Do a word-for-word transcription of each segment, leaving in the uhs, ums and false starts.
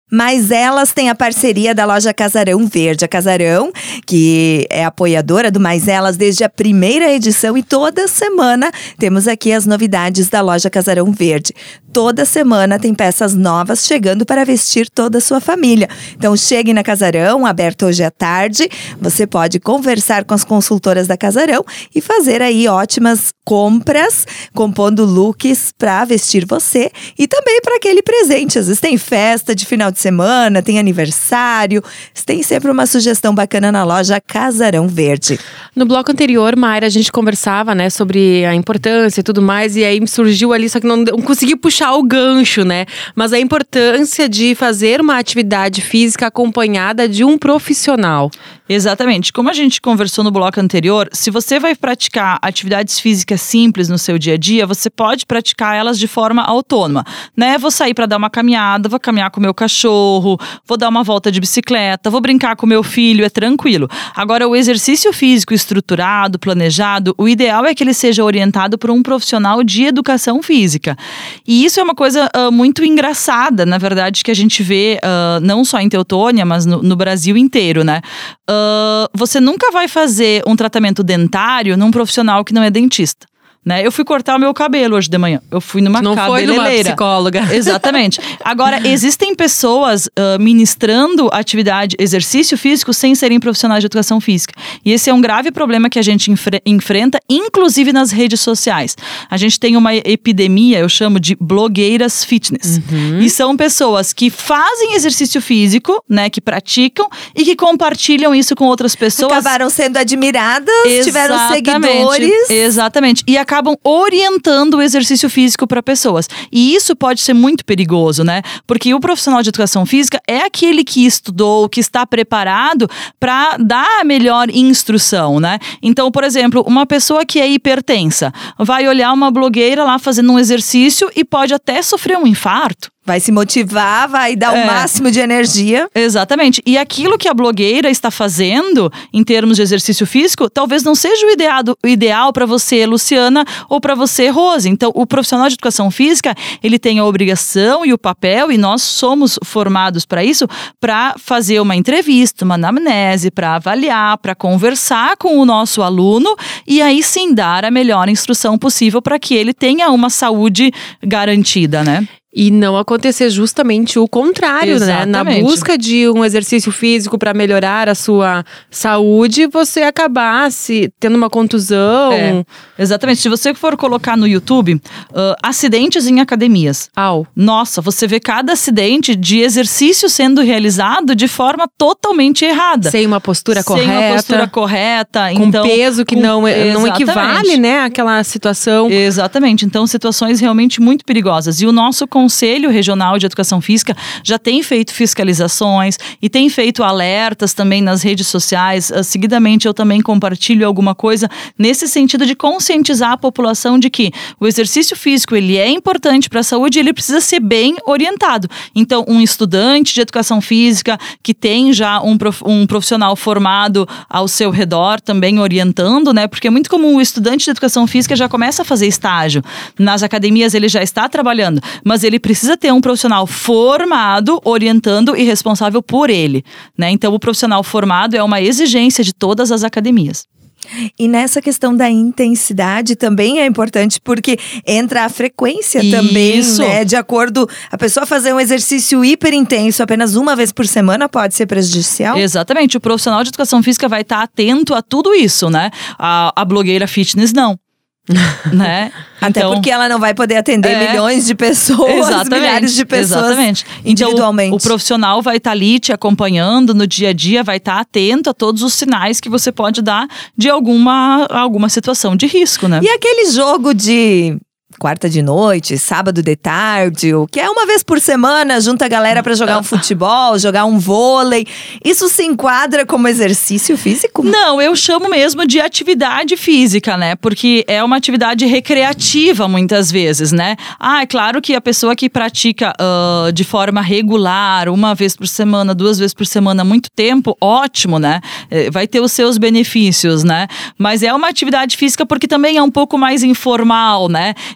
Mas elas têm a parceria da loja Casarão Verde. A Casarão, que é apoiadora do Mais Elas desde a primeira edição, e toda semana temos aqui as novidades da loja Casarão Verde. Toda semana tem peças novas chegando para vestir toda a sua família. Então chegue na Casarão, aberto hoje à tarde. Você pode conversar com as consultoras da Casarão e fazer aí ótimas compras, compondo looks para vestir você e também para aquele presente. Às vezes tem festa de final de semana, tem aniversário, tem sempre uma sugestão bacana na loja Casarão Verde. No bloco anterior, Mayra, a gente conversava, né, sobre a importância e tudo mais, e aí surgiu ali, só que não, não consegui puxar o gancho, né, mas a importância de fazer uma atividade física acompanhada de um profissional. Exatamente, como a gente conversou no bloco anterior, se você vai praticar atividades físicas simples no seu dia a dia, você pode praticar elas de forma autônoma, né, vou sair para dar uma caminhada, vou caminhar com o meu cachorro, vou dar uma volta de bicicleta, vou brincar com meu filho, é tranquilo. Agora, o exercício físico estruturado, planejado, o ideal é que ele seja orientado por um profissional de educação física. E isso é uma coisa uh, muito engraçada, na verdade, que a gente vê uh, não só em Teutônia, mas no, no Brasil inteiro, né? Uh, você nunca vai fazer um tratamento dentário num profissional que não é dentista. Né? Eu fui cortar o meu cabelo hoje de manhã. Eu fui numa Não cabeleireira. Não foi numa psicóloga. Exatamente. Agora, existem pessoas uh, ministrando atividade, exercício físico sem serem profissionais de educação física. E esse é um grave problema que a gente enfre- enfrenta, inclusive nas redes sociais. A gente tem uma epidemia, eu chamo de blogueiras fitness. Uhum. E são pessoas que fazem exercício físico, né, que praticam e que compartilham isso com outras pessoas. Acabaram sendo admiradas, Exatamente. Tiveram seguidores. Exatamente. E acabam orientando o exercício físico para pessoas. E isso pode ser muito perigoso, né? Porque o profissional de educação física é aquele que estudou, que está preparado para dar a melhor instrução, né? Então, por exemplo, uma pessoa que é hipertensa vai olhar uma blogueira lá fazendo um exercício e pode até sofrer um infarto. Vai se motivar, vai dar é. o máximo de energia. Exatamente. E aquilo que a blogueira está fazendo, em termos de exercício físico, talvez não seja o ideal, o ideal para você, Luciana, ou para você, Rose. Então, o profissional de educação física, ele tem a obrigação e o papel, e nós somos formados para isso, para fazer uma entrevista, uma anamnese, para avaliar, para conversar com o nosso aluno, e aí sim dar a melhor instrução possível para que ele tenha uma saúde garantida, né? E não acontecer justamente o contrário, Exatamente. né? Na busca de um exercício físico para melhorar a sua saúde, você acabar se tendo uma contusão. É, exatamente. Se você for colocar no YouTube, uh, acidentes em academias. Au. Nossa, você vê cada acidente de exercício sendo realizado de forma totalmente errada. Sem uma postura Sem correta. Sem uma postura correta. Com então, peso que com, não, não equivale, né, àquela situação. Exatamente. Então, situações realmente muito perigosas. E o nosso Conselho Regional de Educação Física já tem feito fiscalizações e tem feito alertas também nas redes sociais. Uh, seguidamente eu também compartilho alguma coisa nesse sentido de conscientizar a população de que o exercício físico ele é importante para a saúde e ele precisa ser bem orientado. Então, um estudante de educação física que tem já um, prof, um profissional formado ao seu redor também orientando, né? Porque é muito comum o estudante de educação física já começa a fazer estágio. Nas academias ele já está trabalhando, mas ele Ele precisa ter um profissional formado, orientando e responsável por ele, né? Então, o profissional formado é uma exigência de todas as academias. E nessa questão da intensidade também é importante, porque entra a frequência Isso. também, né? De acordo, a pessoa fazer um exercício hiper intenso apenas uma vez por semana pode ser prejudicial? Exatamente, o profissional de educação física vai estar atento a tudo isso, né? A, a blogueira fitness não. Né? Até então, porque ela não vai poder atender é, milhões de pessoas, milhares de pessoas exatamente. individualmente. Então, o, o profissional vai estar ali te acompanhando no dia a dia, vai estar atento a todos os sinais que você pode dar de alguma, alguma situação de risco, né? E aquele jogo de quarta de noite, sábado de tarde, o que é uma vez por semana, junta a galera pra jogar um futebol, jogar um vôlei. Isso se enquadra como exercício físico? Não, eu chamo mesmo de atividade física, né? Porque é uma atividade recreativa muitas vezes, né? Ah, é claro que a pessoa que pratica uh, de forma regular, uma vez por semana, duas vezes por semana, há muito tempo, ótimo, né? Vai ter os seus benefícios, né? Mas é uma atividade física porque também é um pouco mais informal, né?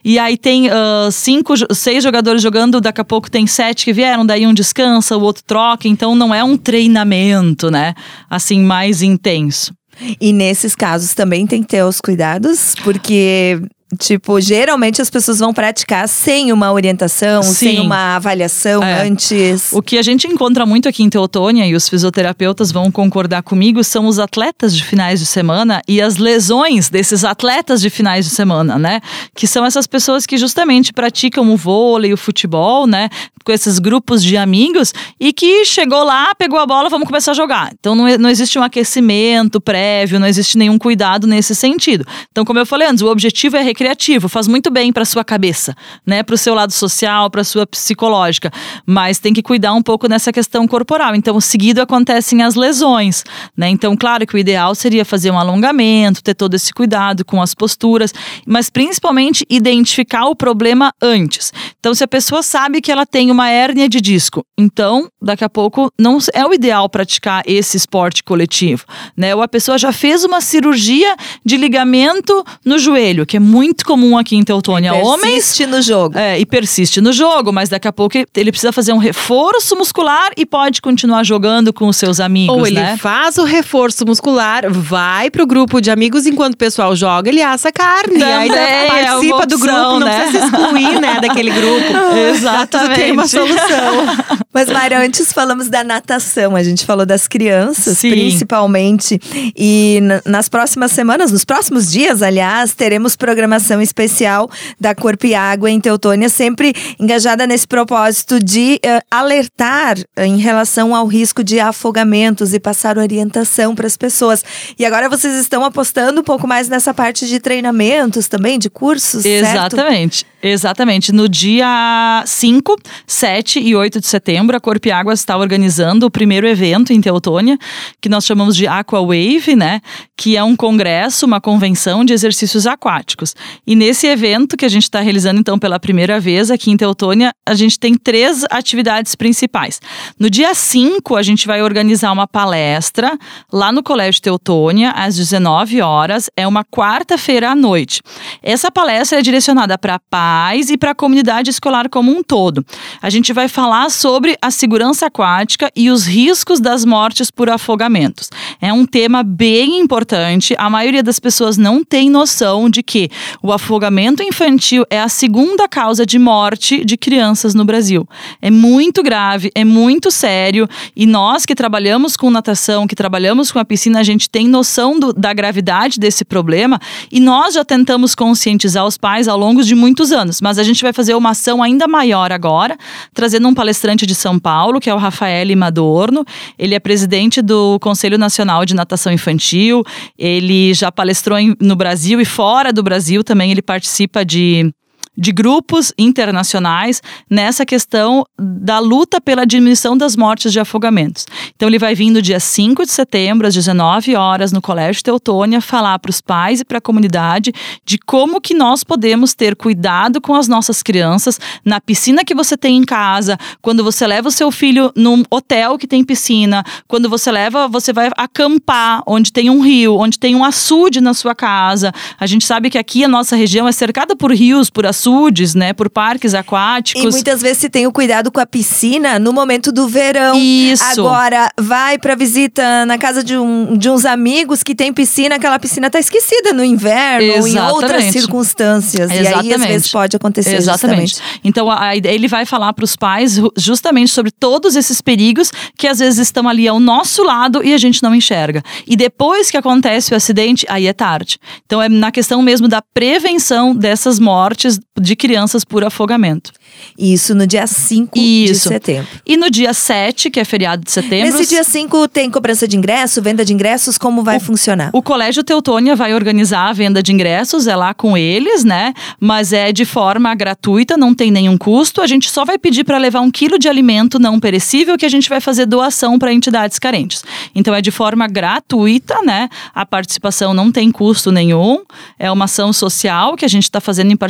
E aí tem uh, cinco, seis jogadores jogando, daqui a pouco tem sete que vieram, daí um descansa, o outro troca. Então não é um treinamento, né? Assim, mais intenso. E nesses casos também tem que ter os cuidados, porque... Tipo, geralmente as pessoas vão praticar sem uma orientação, Sim. sem uma avaliação é. antes. O que a gente encontra muito aqui em Teutônia, e os fisioterapeutas vão concordar comigo, são os atletas de finais de semana e as lesões desses atletas de finais de semana, né? Que são essas pessoas que justamente praticam o vôlei, o futebol, né? Com esses grupos de amigos e que chegou lá, pegou a bola, vamos começar a jogar. Então não, não existe um aquecimento prévio, não existe nenhum cuidado nesse sentido. Então, como eu falei antes, o objetivo é criativo, faz muito bem para sua cabeça, né, para o seu lado social, para sua psicológica, mas tem que cuidar um pouco nessa questão corporal. Então, seguido acontecem as lesões, né? Então, claro que o ideal seria fazer um alongamento, ter todo esse cuidado com as posturas, mas principalmente identificar o problema antes. Então, se a pessoa sabe que ela tem uma hérnia de disco, então, daqui a pouco não é o ideal praticar esse esporte coletivo, né? Ou a pessoa já fez uma cirurgia de ligamento no joelho, que é muito muito comum aqui em Teutônia. Homens persiste no jogo. É, e persiste no jogo, mas daqui a pouco ele precisa fazer um reforço muscular e pode continuar jogando com os seus amigos, Ou ele né? faz o reforço muscular, vai pro grupo de amigos, enquanto o pessoal joga, ele assa carne. Também e ainda é participa uma do opção, grupo, não né? precisa se excluir, né, daquele grupo. Exatamente. Tem uma solução. Mas, Mayra, antes falamos da natação, a gente falou das crianças, Sim. principalmente. E nas próximas semanas, nos próximos dias, aliás, teremos programação especial da Corpo e Água em Teutônia, sempre engajada nesse propósito de uh, alertar em relação ao risco de afogamentos e passar orientação para as pessoas. E agora vocês estão apostando um pouco mais nessa parte de treinamentos também, de cursos, Exatamente. certo? Exatamente. No dia cinco, sete e oito de setembro, a Corpo e Água está organizando o primeiro evento em Teutônia, que nós chamamos de Aqua Wave, né? Que é um congresso, uma convenção de exercícios aquáticos. E nesse evento que a gente está realizando, então, pela primeira vez aqui em Teutônia, a gente tem três atividades principais. No dia cinco, a gente vai organizar uma palestra lá no Colégio Teutônia, às dezenove horas. É uma quarta-feira à noite. Essa palestra é direcionada para pais e para a comunidade escolar como um todo. A gente vai falar sobre a segurança aquática e os riscos das mortes por afogamentos. É um tema bem importante. A maioria das pessoas não tem noção de que o afogamento infantil é a segunda causa de morte de crianças no Brasil. É muito grave, é muito sério, e nós que trabalhamos com natação, que trabalhamos com a piscina, a gente tem noção do, da gravidade desse problema, e nós já tentamos conscientizar os pais ao longo de muitos anos, mas a gente vai fazer uma ação ainda maior agora, trazendo um palestrante de São Paulo, que é o Rafael Madorno. Ele é presidente do Conselho Nacional de Natação Infantil, ele já palestrou em, no Brasil e fora do Brasil também, ele participa de... de grupos internacionais nessa questão da luta pela diminuição das mortes de afogamentos. Então ele vai vir no dia cinco de setembro, às dezenove horas, no Colégio Teutônia, falar para os pais e para a comunidade de como que nós podemos ter cuidado com as nossas crianças na piscina que você tem em casa, quando você leva o seu filho num hotel que tem piscina, quando você leva, você vai acampar onde tem um rio, onde tem um açude na sua casa. A gente sabe que aqui a nossa região é cercada por rios, por açudes, né, por parques aquáticos. E muitas vezes se tem o cuidado com a piscina no momento do verão. Isso. Agora, vai pra visita na casa de, um, de uns amigos que tem piscina, aquela piscina tá esquecida no inverno ou em outras circunstâncias. Exatamente. E aí, às vezes, pode acontecer. Exatamente. Justamente. Então, a, a, ele vai falar para os pais justamente sobre todos esses perigos que às vezes estão ali ao nosso lado e a gente não enxerga. E depois que acontece o acidente, aí é tarde. Então, é na questão mesmo da prevenção dessas mortes de crianças por afogamento. Isso no dia cinco de setembro. E no dia sete, que é feriado de setembro... Nesse dia cinco tem cobrança de ingresso, venda de ingressos, como vai o, funcionar? O Colégio Teutônia vai organizar a venda de ingressos, é lá com eles, né? Mas é de forma gratuita, não tem nenhum custo. A gente só vai pedir para levar um quilo de alimento não perecível, que a gente vai fazer doação para entidades carentes. Então é de forma gratuita, né? A participação não tem custo nenhum. É uma ação social que a gente está fazendo em parceria com o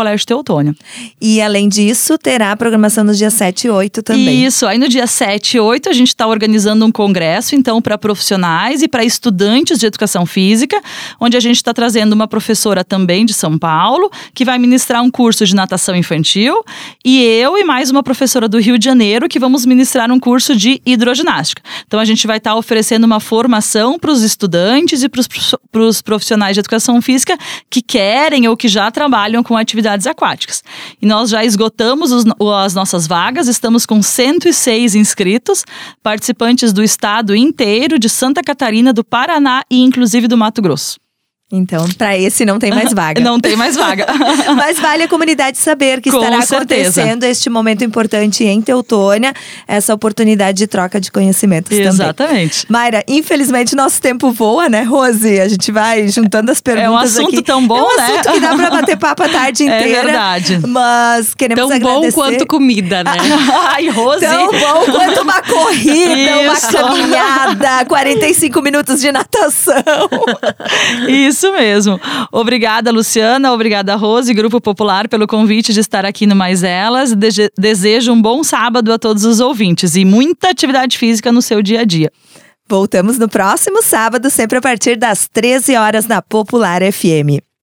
Colégio Teutônia. E além disso, terá a programação nos dias sete e oito também. Isso, aí no dia sete e oito a gente está organizando um congresso, então, para profissionais e para estudantes de educação física, onde a gente está trazendo uma professora também de São Paulo, que vai ministrar um curso de natação infantil, e eu e mais uma professora do Rio de Janeiro, que vamos ministrar um curso de hidroginástica. Então, a gente vai estar tá oferecendo uma formação para os estudantes e para os profissionais de educação física que querem ou que já trabalham com atividades aquáticas. E nós já esgotamos os, as nossas vagas, estamos com cento e seis inscritos, participantes do estado inteiro, de Santa Catarina, do Paraná e inclusive do Mato Grosso. Então, para esse não tem mais vaga. Não tem mais vaga. Mas vale a comunidade saber que Com estará certeza. acontecendo este momento importante em Teutônia, essa oportunidade de troca de conhecimentos Exatamente. também. Mayra, infelizmente nosso tempo voa, né, Rose? A gente vai juntando as perguntas É um assunto aqui. tão bom, né? É um né? assunto que dá pra bater papo a tarde inteira. É verdade. Mas queremos Tão agradecer. bom quanto comida, né? Ai, Rose. Tão bom quanto uma corrida, uma Isso. caminhada, quarenta e cinco minutos de natação. Isso mesmo. Obrigada, Luciana. Obrigada, Rose, Grupo Popular, pelo convite de estar aqui no Mais Elas. Dege- Desejo um bom sábado a todos os ouvintes e muita atividade física no seu dia a dia. Voltamos no próximo sábado, sempre a partir das treze horas na Popular F M.